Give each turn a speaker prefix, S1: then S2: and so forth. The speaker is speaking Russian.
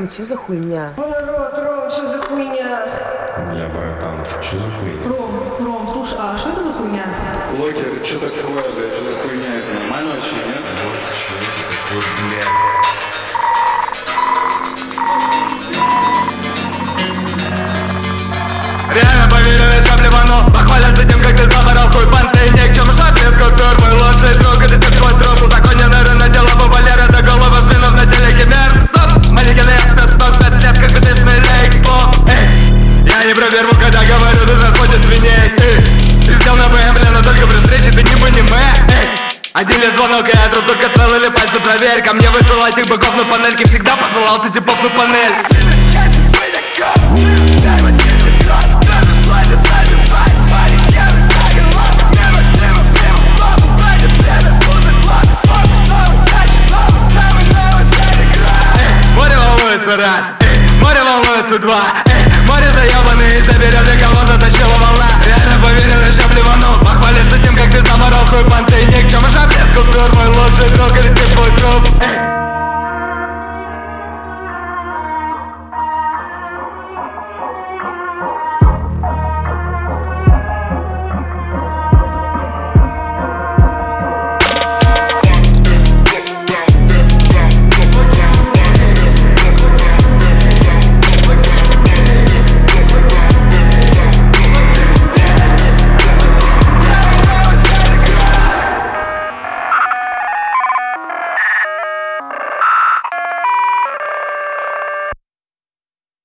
S1: Ром, что за хуйня?
S2: Ром, что за хуйня?
S3: Бля, братан, что за хуйня?
S2: Ром, слушай, а что это за хуйня?
S4: Локер, что такое, блядь, что за хуйня? Это нормально вообще, нет?
S3: Вот что это такое, блядь.
S5: Реально поверили, что блевану. Похвалят за тем, как ты заморал хуй понты. Ни к чему шаг без купюр. Мой лучший друг, это ты твой друг. Узаконенный рынок, дела бы Валера. До головы свинов на телеке мер. Стоп, манекены, это 105 лет, как ты смелее к слову. Я не про вербу, когда говорю, ты разводишь свиней. Ты сделал на БМ, но только при встрече ты не понимаешь. Один лишь звонок, и я тру только целыми пальцы. Проверь, ко мне высылать их быков на панельке. Всегда посылал ты типов на панель. Море волнуется раз, море волнуется два.